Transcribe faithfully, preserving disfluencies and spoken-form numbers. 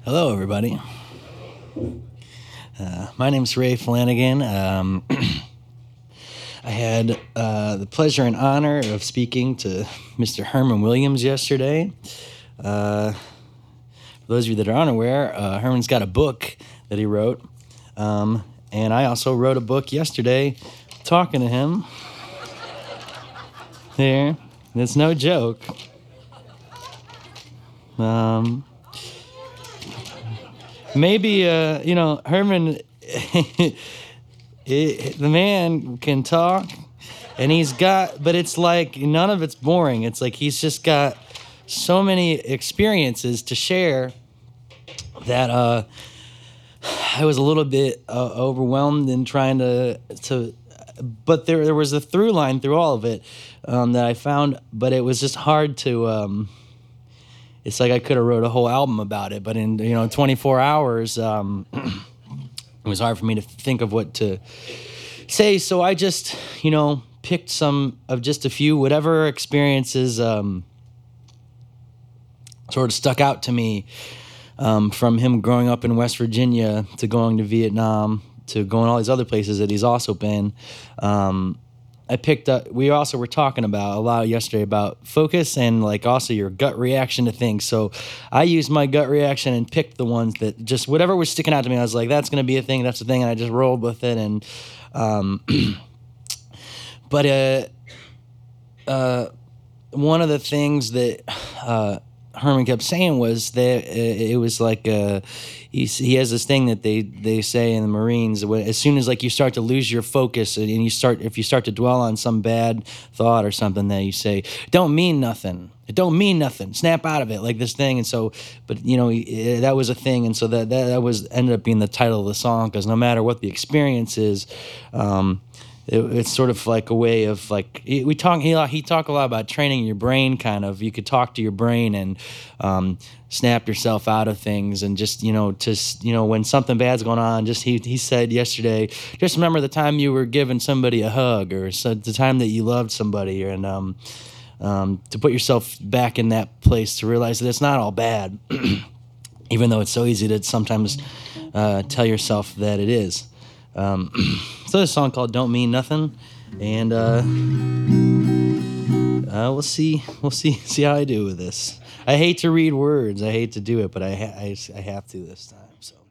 Hello, everybody. Uh, my name's Ray Flanagan. Um, I had uh, the pleasure and honor of speaking to Mister Herman Williams yesterday. Uh, for those of you that are unaware, uh, Herman's got a book that he wrote, um, and I also wrote a book yesterday talking to him. There, that's no joke. Um... Maybe, uh, you know, Herman, it, the man can talk, and he's got, but it's like none of it's boring. It's like he's just got so many experiences to share that uh, I was a little bit uh, overwhelmed in trying to, to, but there there was a through line through all of it um, that I found, but it was just hard to, um, it's like I could have wrote a whole album about it, but in, you know, twenty-four hours, um, it was hard for me to think of what to say. So I just, you know, picked some of just a few, whatever experiences um, sort of stuck out to me um, from him growing up in West Virginia to going to Vietnam to going all these other places that he's also been. Um, I picked up, we also were talking about a lot yesterday about focus and like also your gut reaction to things. So I used my gut reaction and picked the ones that just whatever was sticking out to me. I was like, that's going to be a thing. That's a thing. And I just rolled with it. And, um, but, uh, uh, one of the things that, uh, Herman kept saying was that it was like uh, he he has this thing that they, they say in the Marines. As soon as like you start to lose your focus and you start if you start to dwell on some bad thought or something, that you say don't mean nothing. It don't mean nothing. Snap out of it, like this thing. And so, but you know that was a thing, and so that that, that was ended up being the title of the song, because no matter what the experience is. Um, It, it's sort of like a way of like we talk. He he talk a lot about training your brain. Kind of, you could talk to your brain and um, snap yourself out of things, and just you know, just you know, when something bad's going on. Just he he said yesterday, just remember the time you were giving somebody a hug, or so, the time that you loved somebody, and um, um, to put yourself back in that place to realize that it's not all bad, even though it's so easy to sometimes uh, tell yourself that it is. Um, so there's a song called "Don't Mean Nothing," and uh, uh, we'll see, we'll see, see how I do with this. I hate to read words, I hate to do it, but I, ha- I, I have to this time. So.